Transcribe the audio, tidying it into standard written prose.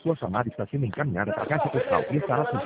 Sua chamada está sendo encaminhada para a caixa postal e estará sujeita